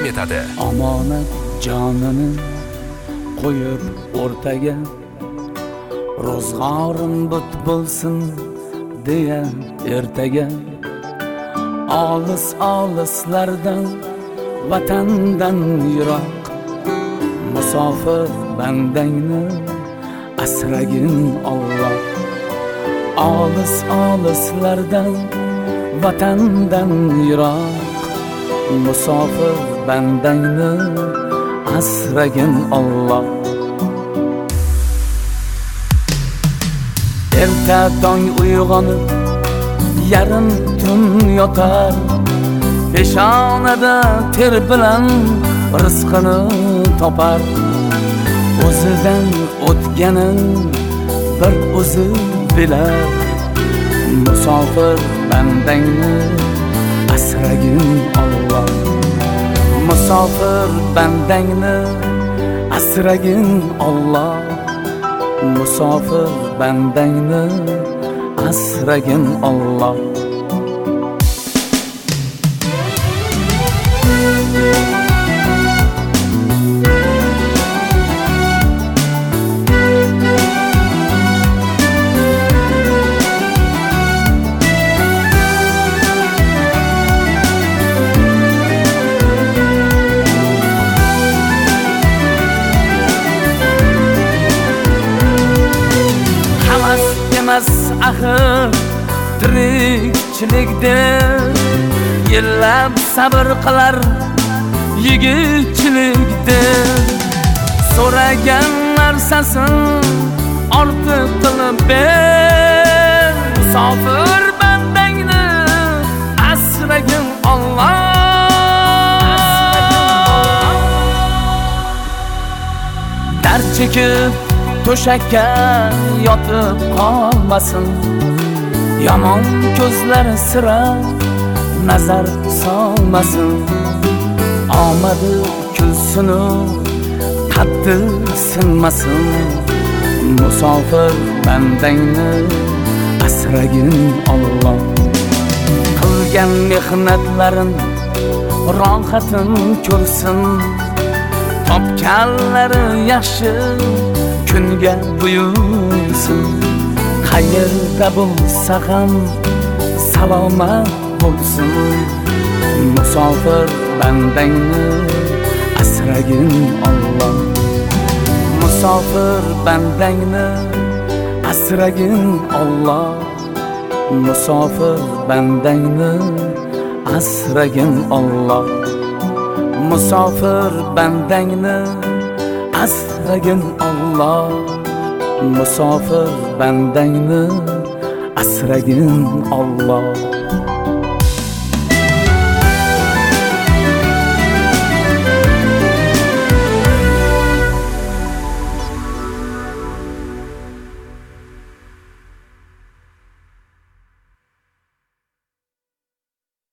etadi. Omonat jonini qo'yib o'rtaga, ro'zg'orim but bo'lsin deya ertaga, olis olislardan vatandan yiroq musofir bandangni asragin Alloh. Olis olislardan vatandan yiroq musofir bandangni asragin Alloh. Erta tong uyg'onib yarim tun yotar, peshonada ter bilan rizqini topar. O'zidan o'tganin bir o'zi bilar, musofir bandangni asragin Alloh. Musofir bandangni asragin Alloh. Musofir bandangni asragin Alloh. Axir tirikchilikda yillab sabr qilar yigitchilikda, so'ragan narsasin ortiq qilib ber, musofir bandangni asragin Alloh. Dard chekib to'shakka yotib qolmasin, yomon ko'zlari sira nazar solmasin. Omadi kulsinu qaddi sinmasin, musofir bandangni asragin Alloh. Qilgan mehnatlarin rohatin ko'rsin, topganlari yaxshi kunga buyursin. Qayerda bo'lsa ham salomat bo'lsin, musofir bandangni asragin Alloh. Musofir bandangni asragin Alloh. Musofir bandangni asragin Alloh. Musofir bandangni asragin Alloh. Musofir bandangni asragin Alloh.